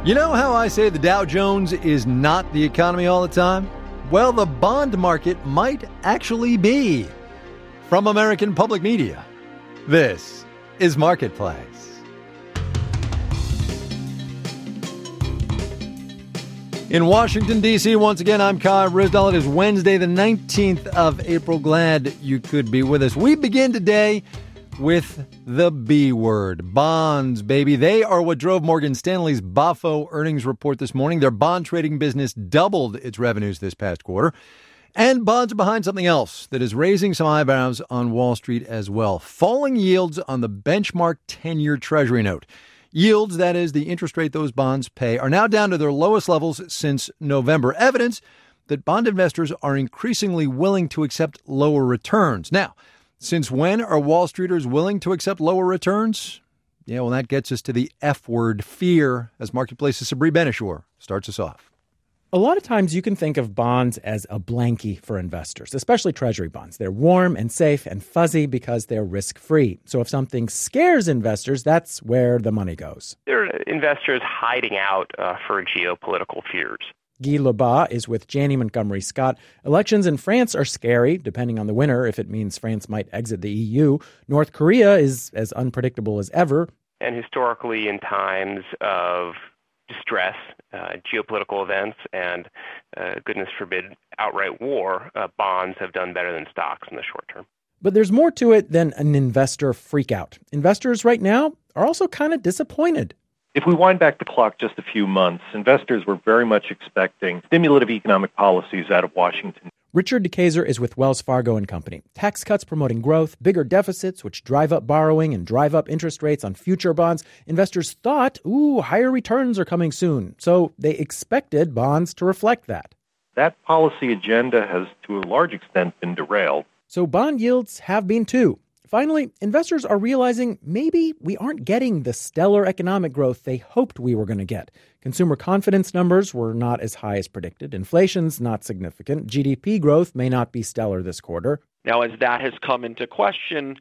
You know how I say the Dow Jones is not the economy all the time? Well, the bond market might actually be. From American Public Media, this is Marketplace. In Washington, D.C., once again, I'm Kai Ryssdal. It is Wednesday, the 19th of April. Glad you could be with us. We begin today with the B word, bonds, baby. They are what drove Morgan Stanley's BAFO earnings report this morning. Their bond trading business doubled its revenues this past quarter. And bonds are behind something else that is raising some eyebrows on Wall Street as well. Falling yields on the benchmark 10-year Treasury note. Yields, that is, the interest rate those bonds pay, are now down to their lowest levels since November. Evidence that bond investors are increasingly willing to accept lower returns. Now, since when are Wall Streeters willing to accept lower returns? Yeah, well, that gets us to the F word, fear, as Marketplace's Sabri Benishore starts us off. A lot of times you can think of bonds as a blankie for investors, especially Treasury bonds. They're warm and safe and fuzzy because they're risk-free. So if something scares investors, that's where the money goes. There are investors hiding out for geopolitical fears. Guy Lebas is with Janney Montgomery Scott. Elections in France are scary, depending on the winner, if it means France might exit the EU. North Korea is as unpredictable as ever. And historically, in times of distress, geopolitical events, and goodness forbid, outright war, bonds have done better than stocks in the short term. But there's more to it than an investor freakout. Investors right now are also kind of disappointed. If we wind back the clock just a few months, investors were very much expecting stimulative economic policies out of Washington. Richard DeKayser is with Wells Fargo and Company. Tax cuts promoting growth, bigger deficits, which drive up borrowing and drive up interest rates on future bonds. Investors thought, higher returns are coming soon. So they expected bonds to reflect that. That policy agenda has, to a large extent, been derailed. So bond yields have been too. Finally, investors are realizing maybe we aren't getting the stellar economic growth they hoped we were going to get. Consumer confidence numbers were not as high as predicted. Inflation's not significant. GDP growth may not be stellar this quarter. Now, as that has come into question,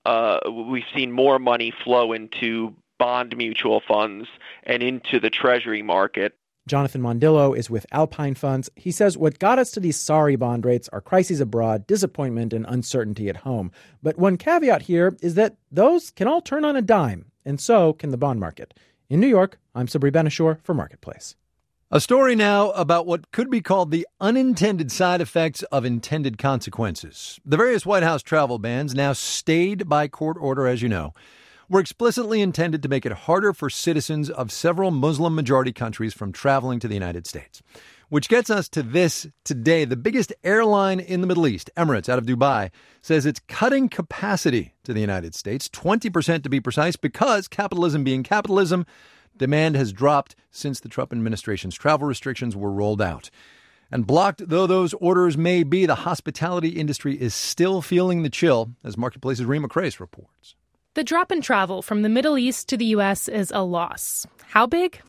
we've seen more money flow into bond mutual funds and into the Treasury market. Jonathan Mondillo is with Alpine Funds. He says what got us to these sorry bond rates are crises abroad, disappointment, and uncertainty at home. But one caveat here is that those can all turn on a dime, and so can the bond market. In New York, I'm Sabri Benishore for Marketplace. A story now about what could be called the unintended side effects of intended consequences. The various White House travel bans, now stayed by court order, as you know, were explicitly intended to make it harder for citizens of several Muslim-majority countries from traveling to the United States. Which gets us to this today. The biggest airline in the Middle East, Emirates out of Dubai, says it's cutting capacity to the United States, 20% to be precise, because capitalism being capitalism, demand has dropped since the Trump administration's travel restrictions were rolled out. And blocked though those orders may be, the hospitality industry is still feeling the chill, as Marketplace's Rima Crace reports. The drop in travel from the Middle East to the U.S. is a loss. How big?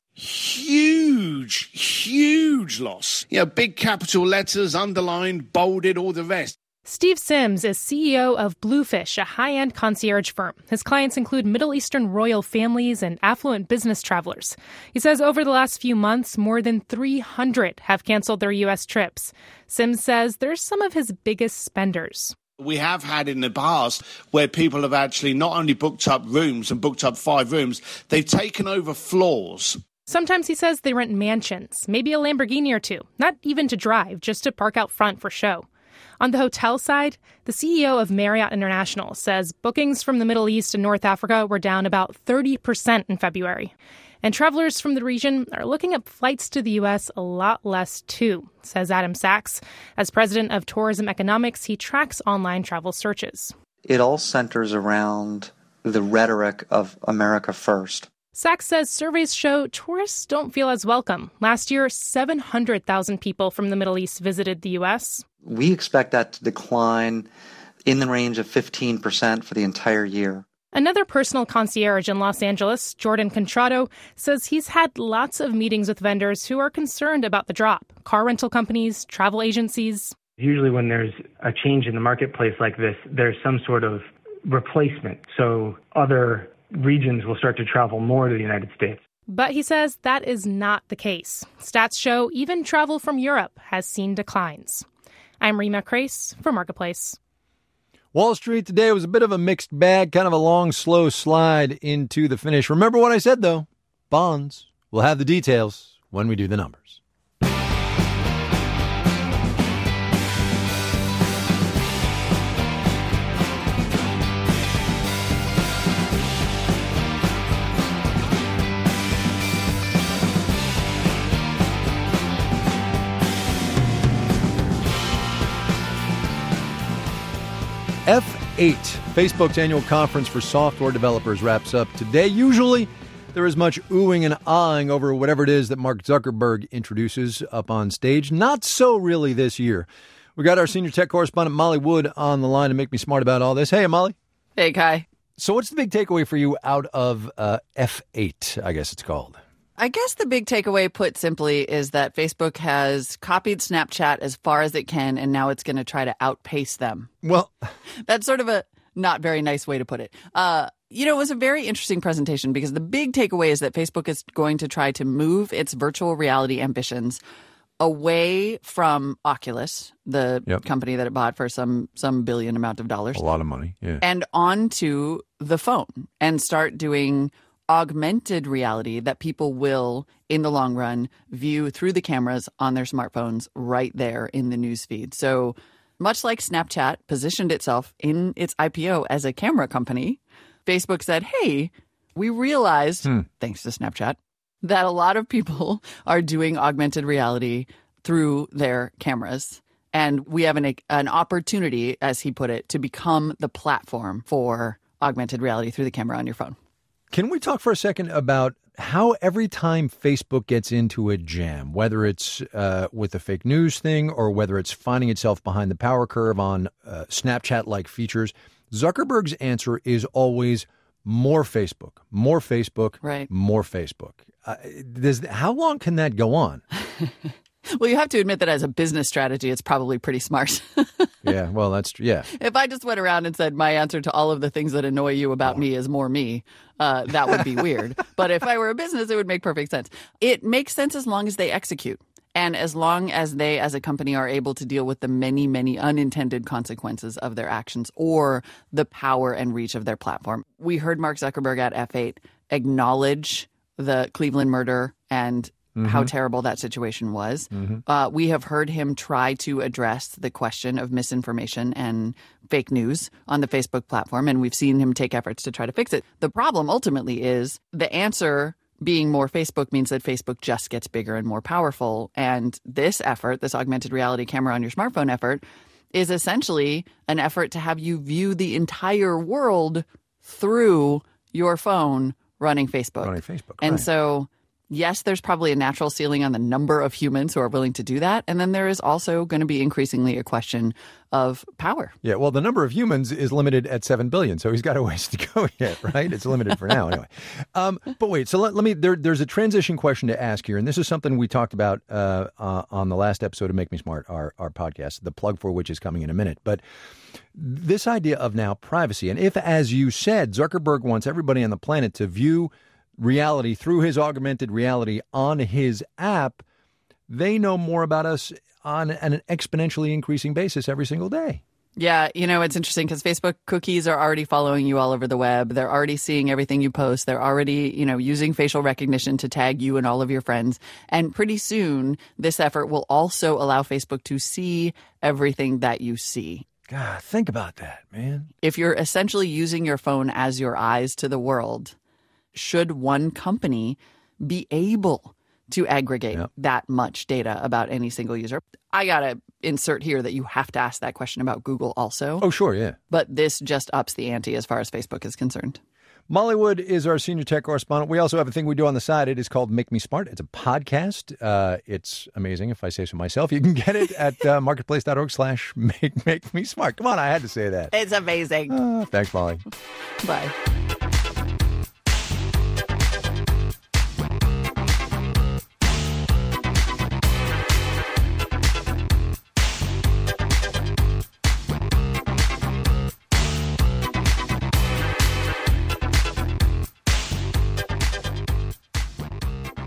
Huge loss. Big capital letters, underlined, bolded, all the rest. Steve Sims is CEO of Bluefish, a high-end concierge firm. His clients include Middle Eastern royal families and affluent business travelers. He says over the last few months, more than 300 have canceled their U.S. trips. Sims says they're some of his biggest spenders. We have had in the past where people have actually not only booked up rooms and booked up 5 rooms, they've taken over floors. Sometimes he says they rent mansions, maybe a Lamborghini or two, not even to drive, just to park out front for show. On the hotel side, the CEO of Marriott International says bookings from the Middle East and North Africa were down about 30% in February. And travelers from the region are looking at flights to the U.S. a lot less, too, says Adam Sachs. As president of Tourism Economics, he tracks online travel searches. It all centers around the rhetoric of America first. Sachs says surveys show tourists don't feel as welcome. Last year, 700,000 people from the Middle East visited the U.S. We expect that to decline in the range of 15% for the entire year. Another personal concierge in Los Angeles, Jordan Contrado, says he's had lots of meetings with vendors who are concerned about the drop. Car rental companies, travel agencies. Usually when there's a change in the marketplace like this, there's some sort of replacement. So other regions will start to travel more to the United States. But he says that is not the case. Stats show even travel from Europe has seen declines. I'm Rima Crace for Marketplace. Wall Street today was a bit of a mixed bag, kind of a long, slow slide into the finish. Remember what I said, though. Bonds. We'll have the details when we do the numbers. F8, Facebook's annual conference for software developers, wraps up today. Usually, there is much oohing and ahhing over whatever it is that Mark Zuckerberg introduces up on stage. Not so really this year. We got our senior tech correspondent, Molly Wood, on the line to make me smart about all this. Hey, Molly. Hey, Kai. So what's the big takeaway for you out of F8, I guess it's called? I guess the big takeaway, put simply, is that Facebook has copied Snapchat as far as it can, and now it's going to try to outpace them. Well, that's sort of a not very nice way to put it. It was a very interesting presentation because the big takeaway is that Facebook is going to try to move its virtual reality ambitions away from Oculus, the company that it bought for some billion amount of dollars. A lot of money, yeah. And onto the phone and start doing augmented reality that people will, in the long run, view through the cameras on their smartphones right there in the newsfeed. So much like Snapchat positioned itself in its IPO as a camera company, Facebook said, hey, we realized, thanks to Snapchat, that a lot of people are doing augmented reality through their cameras. And we have an opportunity, as he put it, to become the platform for augmented reality through the camera on your phone. Can we talk for a second about how every time Facebook gets into a jam, whether it's with the fake news thing or whether it's finding itself behind the power curve on Snapchat-like features, Zuckerberg's answer is always more Facebook, right. More Facebook. How long can that go on? Well, you have to admit that as a business strategy, it's probably pretty smart. Yeah, well, that's true. Yeah. If I just went around and said my answer to all of the things that annoy you about me is more me, that would be weird. But if I were a business, it would make perfect sense. It makes sense as long as they execute. And as long as they, as a company, are able to deal with the many, many unintended consequences of their actions or the power and reach of their platform. We heard Mark Zuckerberg at F8 acknowledge the Cleveland murder and how terrible that situation was. We have heard him try to address the question of misinformation and fake news on the Facebook platform, and we've seen him take efforts to try to fix it. The problem ultimately is the answer being more Facebook means that Facebook just gets bigger and more powerful. And this effort, this augmented reality camera on your smartphone effort, is essentially an effort to have you view the entire world through your phone running Facebook. And so, yes, there's probably a natural ceiling on the number of humans who are willing to do that. And then there is also going to be increasingly a question of power. Yeah, well, the number of humans is limited at 7 billion, so he's got a ways to go yet, right? It's limited for now, anyway. But wait, so let me, there's a transition question to ask here, and this is something we talked about on the last episode of Make Me Smart, our podcast, the plug for which is coming in a minute. But this idea of now privacy, and if, as you said, Zuckerberg wants everybody on the planet to view reality through his augmented reality on his app, they know more about us on an exponentially increasing basis every single day. Yeah, it's interesting because Facebook cookies are already following you all over the web. They're already seeing everything you post. They're already, using facial recognition to tag you and all of your friends. And pretty soon, this effort will also allow Facebook to see everything that you see. God, think about that, man. If you're essentially using your phone as your eyes to the world, should one company be able to aggregate that much data about any single user? I got to insert here that you have to ask that question about Google also. Oh, sure, yeah. But this just ups the ante as far as Facebook is concerned. Molly Wood is our senior tech correspondent. We also have a thing we do on the side. It is called Make Me Smart. It's a podcast. It's amazing, if I say so myself. You can get it at marketplace.org/make me smart. Come on, I had to say that. It's amazing. Thanks, Molly. Bye.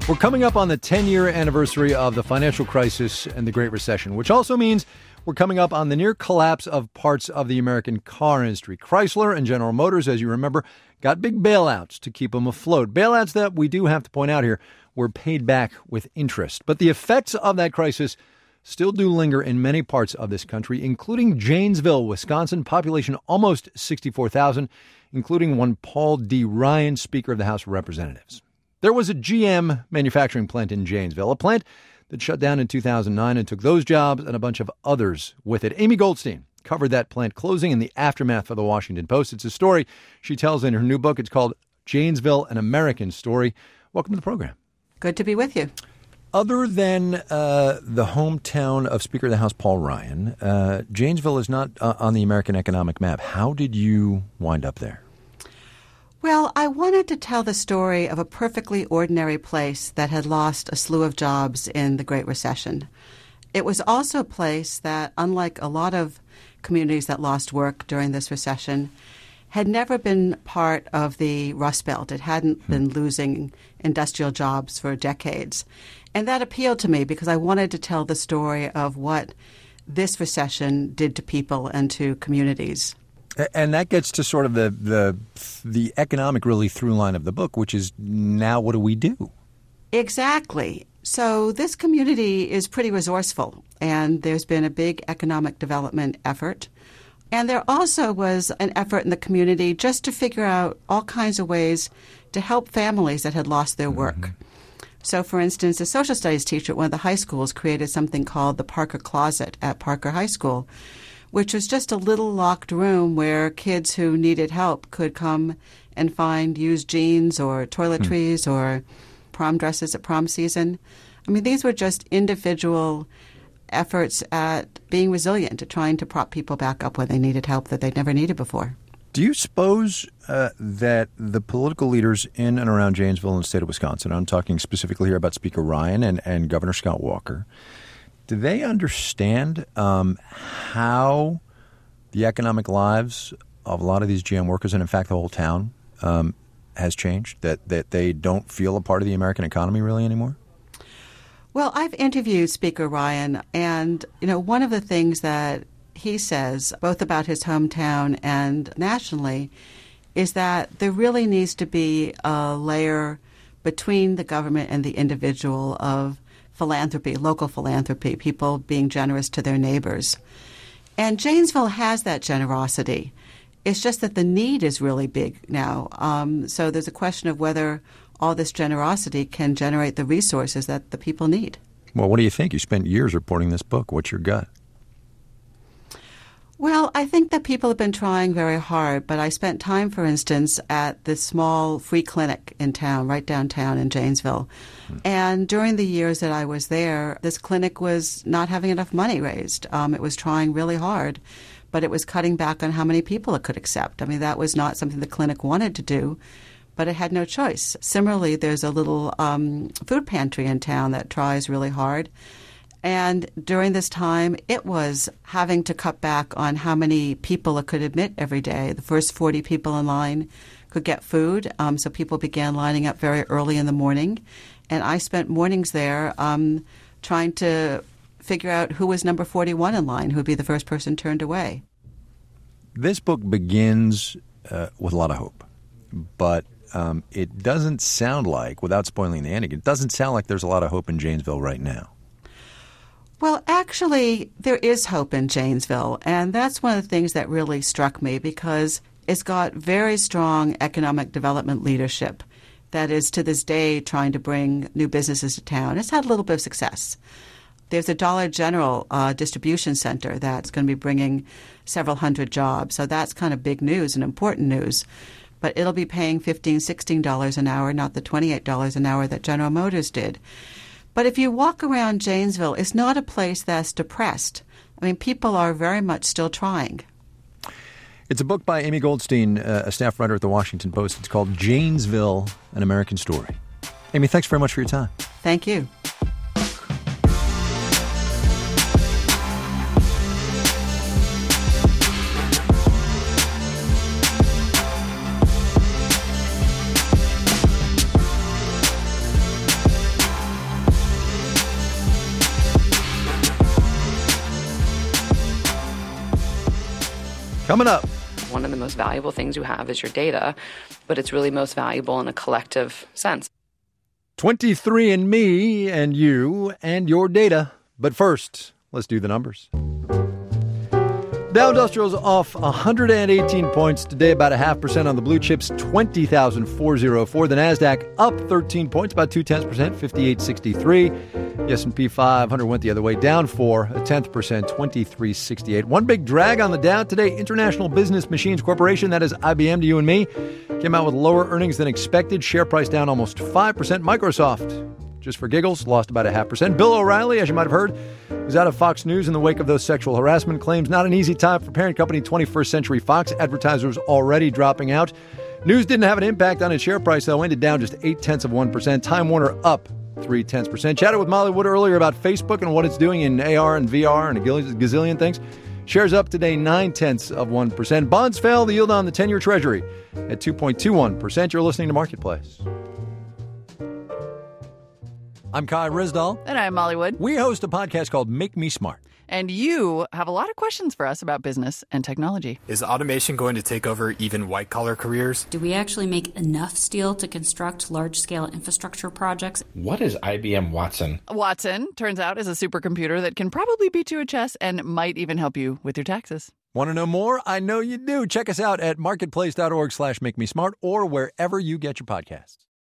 We're coming up on the 10-year anniversary of the financial crisis and the Great Recession, which also means we're coming up on the near collapse of parts of the American car industry. Chrysler and General Motors, as you remember, got big bailouts to keep them afloat. Bailouts that we do have to point out here were paid back with interest. But the effects of that crisis still do linger in many parts of this country, including Janesville, Wisconsin, population almost 64,000, including one Paul D. Ryan, Speaker of the House of Representatives. There was a GM manufacturing plant in Janesville, a plant that shut down in 2009 and took those jobs and a bunch of others with it. Amy Goldstein covered that plant closing in the aftermath for the Washington Post. It's a story she tells in her new book. It's called Janesville, An American Story. Welcome to the program. Good to be with you. Other than the hometown of Speaker of the House Paul Ryan, Janesville is not on the American economic map. How did you wind up there? Well, I wanted to tell the story of a perfectly ordinary place that had lost a slew of jobs in the Great Recession. It was also a place that, unlike a lot of communities that lost work during this recession, had never been part of the Rust Belt. It hadn't been losing industrial jobs for decades. And that appealed to me because I wanted to tell the story of what this recession did to people and to communities. And that gets to sort of the economic really through line of the book, which is now what do we do? Exactly. So this community is pretty resourceful, and there's been a big economic development effort. And there also was an effort in the community just to figure out all kinds of ways to help families that had lost their work. Mm-hmm. So, for instance, a social studies teacher at one of the high schools created something called the Parker Closet at Parker High School, which was just a little locked room where kids who needed help could come and find used jeans or toiletries or prom dresses at prom season. I mean, these were just individual efforts at being resilient, at trying to prop people back up when they needed help that they'd never needed before. Do you suppose that the political leaders in and around Janesville and the state of Wisconsin, I'm talking specifically here about Speaker Ryan and Governor Scott Walker, do they understand how the economic lives of a lot of these GM workers, and in fact the whole town, has changed, that they don't feel a part of the American economy really anymore? Well, I've interviewed Speaker Ryan, and one of the things that he says, both about his hometown and nationally, is that there really needs to be a layer between the government and the individual of philanthropy, local philanthropy, people being generous to their neighbors. And Janesville has that generosity. It's just that the need is really big now. So there's a question of whether all this generosity can generate the resources that the people need. Well, what do you think? You spent years reporting this book. What's your gut? Well, I think that people have been trying very hard, but I spent time, for instance, at this small free clinic in town, right downtown in Janesville. And during the years that I was there, this clinic was not having enough money raised. It was trying really hard, but it was cutting back on how many people it could accept. I mean, that was not something the clinic wanted to do, but it had no choice. Similarly, there's a little food pantry in town that tries really hard. And during this time, it was having to cut back on how many people it could admit every day. The first 40 people in line could get food, so people began lining up very early in the morning. And I spent mornings there trying to figure out who was number 41 in line, who would be the first person turned away. This book begins with a lot of hope, but it doesn't sound like, without spoiling the ending, it doesn't sound like there's a lot of hope in Janesville right now. Well, actually, there is hope in Janesville, and that's one of the things that really struck me because it's got very strong economic development leadership that is to this day trying to bring new businesses to town. It's had a little bit of success. There's a Dollar General distribution center that's going to be bringing several hundred jobs, so that's kind of big news and important news. But it'll be paying $15, $16 an hour, not the $28 an hour that General Motors did. But if you walk around Janesville, it's not a place that's depressed. I mean, people are very much still trying. It's a book by Amy Goldstein, a staff writer at the Washington Post. It's called Janesville, An American Story. Amy, thanks very much for your time. Thank you. Coming up. One of the most valuable things you have is your data, but it's really most valuable in a collective sense. 23andMe and you and your data. But first, let's do the numbers. Dow Industrial's off 118 points today, about 0.5% on the blue chips, 20,404. The Nasdaq up 13 points, about 0.2%, 5863. The S&P 500 went the other way, down 0.4%, 2368. One big drag on the Dow today, International Business Machines Corporation, that is IBM to you and me, came out with lower earnings than expected. Share price down almost 5%. Microsoft, just for giggles, lost about 0.5%. Bill O'Reilly, as you might have heard, is out of Fox News in the wake of those sexual harassment claims. Not an easy time for parent company 21st Century Fox. Advertisers already dropping out. News didn't have an impact on its share price, though. Ended down just 0.8%. Time Warner up 0.3%. Chatted with Molly Wood earlier about Facebook and what it's doing in AR and VR and a gazillion things. Shares up today 0.9%. Bonds fell. The yield on the 10-year Treasury at 2.21%. You're listening to Marketplace. I'm Kai Ryssdal. And I'm Molly Wood. We host a podcast called Make Me Smart. And you have a lot of questions for us about business and technology. Is automation going to take over even white-collar careers? Do we actually make enough steel to construct large-scale infrastructure projects? What is IBM Watson? Watson, turns out, is a supercomputer that can probably beat you at chess and might even help you with your taxes. Want to know more? I know you do. Check us out at marketplace.org/makemesmart or wherever you get your podcasts.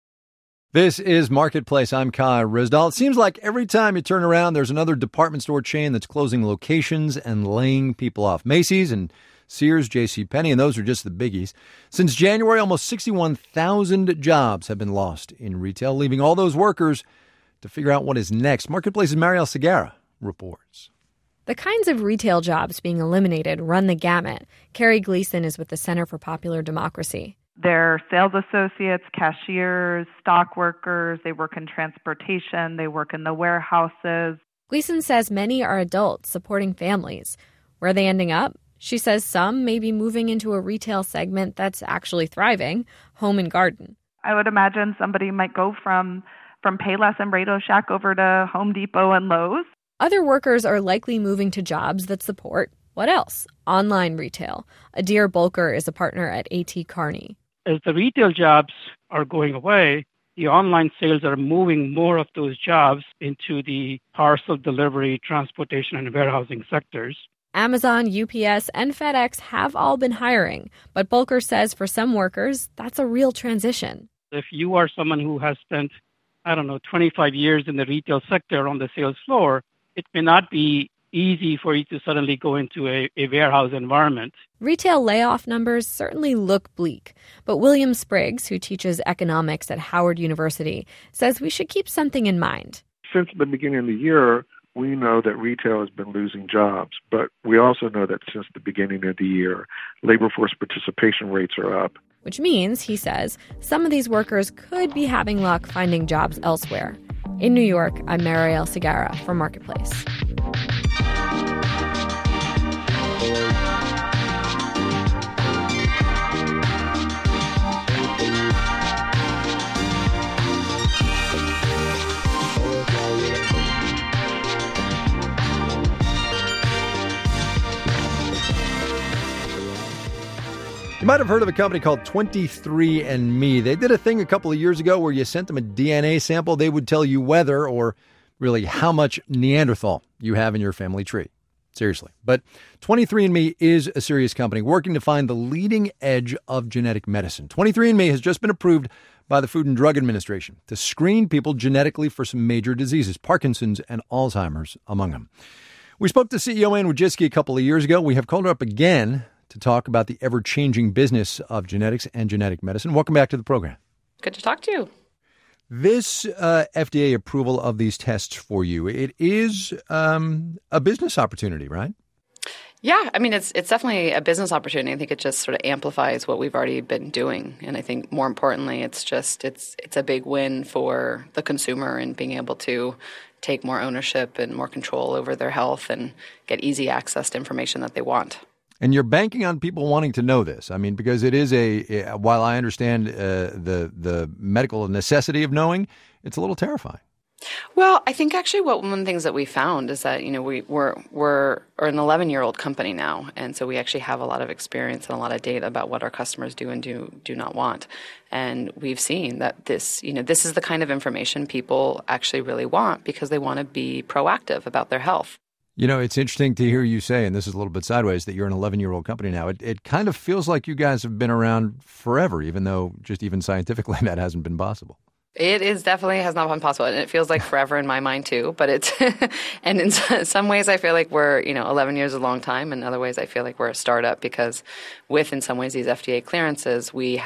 This is Marketplace. I'm Kai Ryssdal. It seems like every time you turn around, there's another department store chain that's closing locations and laying people off. Macy's and Sears, JCPenney, and those are just the biggies. Since January, almost 61,000 jobs have been lost in retail, leaving all those workers to figure out what is next. Marketplace's Marielle Segarra reports. The kinds of retail jobs being eliminated run the gamut. Carrie Gleason is with the Center for Popular Democracy. They're sales associates, cashiers, stock workers. They work in transportation. They work in the warehouses. Gleason says many are adults supporting families. Where are they ending up? She says some may be moving into a retail segment that's actually thriving, home and garden. I would imagine somebody might go from Payless and Radio Shack over to Home Depot and Lowe's. Other workers are likely moving to jobs that support, what else? Online retail. Adir Bolker is a partner at A.T. Kearney. As the retail jobs are going away, the online sales are moving more of those jobs into the parcel delivery, transportation, and warehousing sectors. Amazon, UPS, and FedEx have all been hiring, but Bolker says for some workers, that's a real transition. If you are someone who has spent, 25 years in the retail sector on the sales floor, it may not be easy for you to suddenly go into a warehouse environment. Retail layoff numbers certainly look bleak, but William Spriggs, who teaches economics at Howard University, says we should keep something in mind. Since the beginning of the year, we know that retail has been losing jobs, but we also know that since the beginning of the year, labor force participation rates are up. Which means, he says, some of these workers could be having luck finding jobs elsewhere. In New York, I'm Marielle Segarra for Marketplace. You might have heard of a company called 23andMe. They did a thing a couple of years ago where you sent them a DNA sample. They would tell you whether or really how much Neanderthal you have in your family tree. Seriously. But 23andMe is a serious company working to find the leading edge of genetic medicine. 23andMe has just been approved by the Food and Drug Administration to screen people genetically for some major diseases, Parkinson's and Alzheimer's among them. We spoke to CEO Ann Wojcicki a couple of years ago. We have called her up again to talk about the ever-changing business of genetics and genetic medicine. Welcome back to the program. Good to talk to you. This FDA approval of these tests for you, it is a business opportunity, right? Yeah, I mean, it's definitely a business opportunity. I think it just sort of amplifies what we've already been doing. And I think more importantly, it's a big win for the consumer and being able to take more ownership and more control over their health and get easy access to information that they want. And you're banking on people wanting to know this. I mean, because it is while I understand the medical necessity of knowing, it's a little terrifying. Well, I think actually one of the things that we found is that, we're an 11-year-old company now. And so we actually have a lot of experience and a lot of data about what our customers do and do not want. And we've seen that this is the kind of information people actually really want because they want to be proactive about their health. It's interesting to hear you say, and this is a little bit sideways, that you're an 11-year-old company now. It kind of feels like you guys have been around forever, even though just even scientifically that hasn't been possible. It is definitely has not been possible, and it feels like forever in my mind too. But it's and in some ways I feel like we're 11 years is a long time, and in other ways I feel like we're a startup because in some ways these FDA clearances we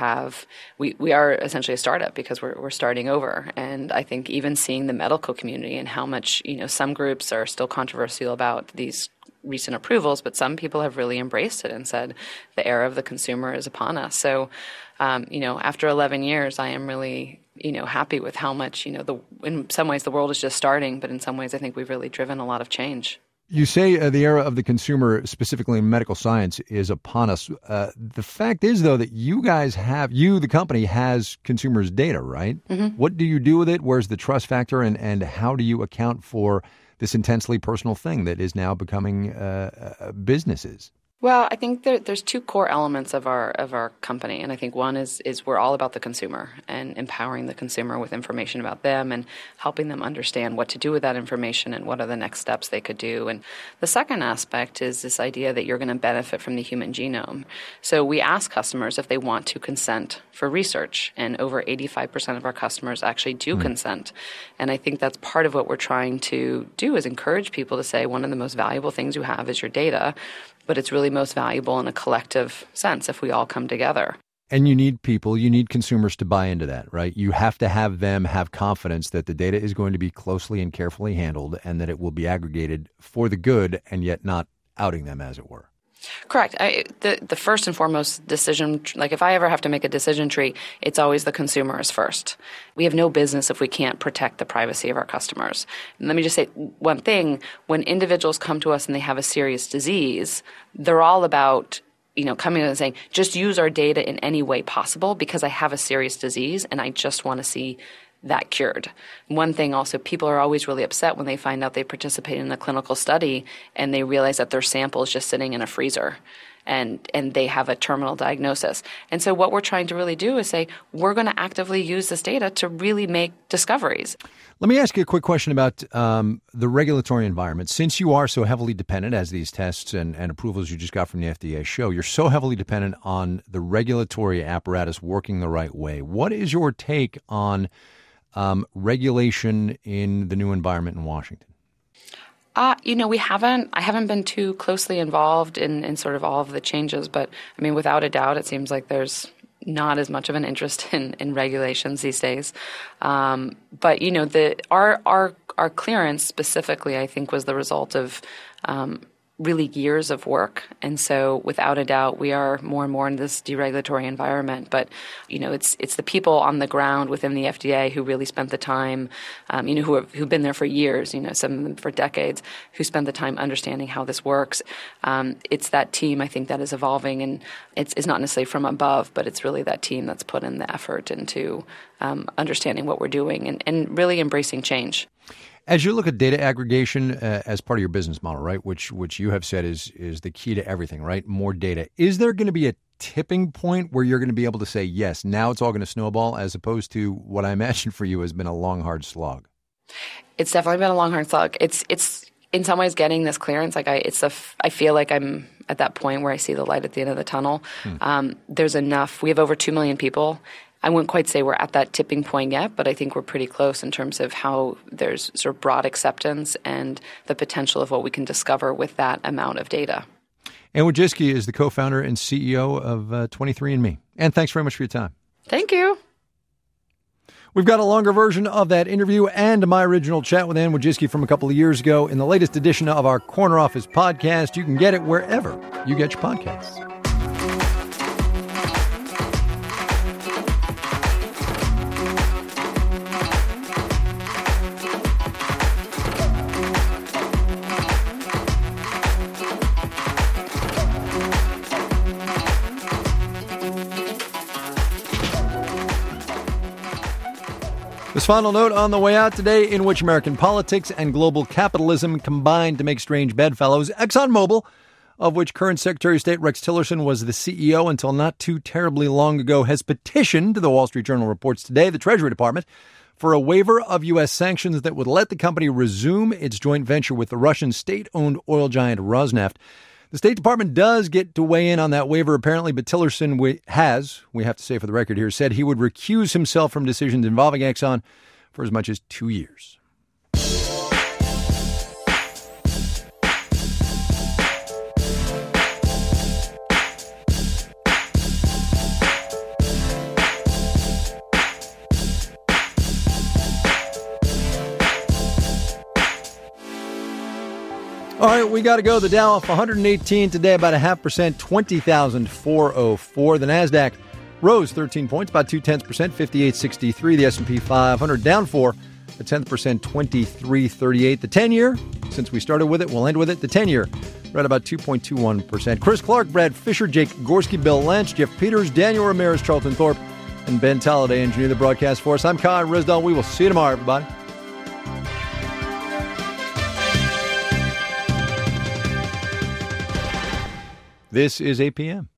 are essentially a startup because we're starting over. And I think even seeing the medical community and how much some groups are still controversial about these recent approvals, but some people have really embraced it and said the era of the consumer is upon us. So, after 11 years, I am really happy with how much, in some ways the world is just starting, but in some ways I think we've really driven a lot of change. You say the era of the consumer, specifically in medical science, is upon us. The fact is, though, that the company has consumers' data, right? Mm-hmm. What do you do with it? Where's the trust factor? And how do you account for this intensely personal thing that is now becoming businesses? Well, I think there's two core elements of our company, and I think one is we're all about the consumer and empowering the consumer with information about them and helping them understand what to do with that information and what are the next steps they could do. And the second aspect is this idea that you're going to benefit from the human genome. So we ask customers if they want to consent for research, and over 85% of our customers actually do consent. And I think that's part of what we're trying to do is encourage people to say one of the most valuable things you have is your data, but it's really most valuable in a collective sense if we all come together. And you need consumers to buy into that, right? You have to have them have confidence that the data is going to be closely and carefully handled and that it will be aggregated for the good and yet not outing them, as it were. Correct. The first and foremost decision, like if I ever have to make a decision tree, it's always the consumer is first. We have no business if we can't protect the privacy of our customers. And let me just say one thing. When individuals come to us and they have a serious disease, they're all about coming in and saying, just use our data in any way possible because I have a serious disease and I just want to see that cured. One thing also, people are always really upset when they find out they participated in a clinical study and they realize that their sample is just sitting in a freezer and they have a terminal diagnosis. And so what we're trying to really do is say, we're going to actively use this data to really make discoveries. Let me ask you a quick question about the regulatory environment. Since you are so heavily dependent, as these tests and approvals you just got from the FDA show, you're so heavily dependent on the regulatory apparatus working the right way. What is your take on regulation in the new environment in Washington? I haven't been too closely involved in sort of all of the changes, but I mean, without a doubt, it seems like there's not as much of an interest in regulations these days. But our clearance specifically, I think, was the result of really years of work. And so without a doubt, we are more and more in this deregulatory environment. But, it's the people on the ground within the FDA who really spent the time, who've been there for years, some of them for decades, who spent the time understanding how this works. It's that team, I think, that is evolving. And it's not necessarily from above, but it's really that team that's put in the effort into understanding what we're doing and really embracing change. As you look at data aggregation as part of your business model, right, which you have said is the key to everything, right, more data, is there going to be a tipping point where you're going to be able to say, yes, now it's all going to snowball, as opposed to what I imagine for you has been a long, hard slog? It's definitely been a long, hard slog. It's in some ways getting this clearance. I feel like I'm at that point where I see the light at the end of the tunnel. There's enough. We have over 2 million people. I wouldn't quite say we're at that tipping point yet, but I think we're pretty close in terms of how there's sort of broad acceptance and the potential of what we can discover with that amount of data. Anne Wojcicki is the co-founder and CEO of 23andMe. Anne, thanks very much for your time. Thank you. We've got a longer version of that interview and my original chat with Anne Wojcicki from a couple of years ago in the latest edition of our Corner Office podcast. You can get it wherever you get your podcasts. The This final note on the way out today, in which American politics and global capitalism combined to make strange bedfellows. ExxonMobil, of which current Secretary of State Rex Tillerson was the CEO until not too terribly long ago, has petitioned, the Wall Street Journal reports today, the Treasury Department, for a waiver of U.S. sanctions that would let the company resume its joint venture with the Russian state-owned oil giant Rosneft. The State Department does get to weigh in on that waiver, apparently, but Tillerson we have to say for the record here, said he would recuse himself from decisions involving Exxon for as much as 2 years. All right, we got to go. The Dow off 118 today, about 0.5%, 20,404. The NASDAQ rose 13 points, about 0.2%, 5863. The S&P 500 down 4, 0.1%, 2338. The 10-year, since we started with it, we'll end with it. The 10-year, right about 2.21%. Chris Clark, Brad Fisher, Jake Gorski, Bill Lynch, Jeff Peters, Daniel Ramirez, Charlton Thorpe, and Ben Talladay engineer the broadcast for us. I'm Kai Risdall. We will see you tomorrow, everybody. This is APM.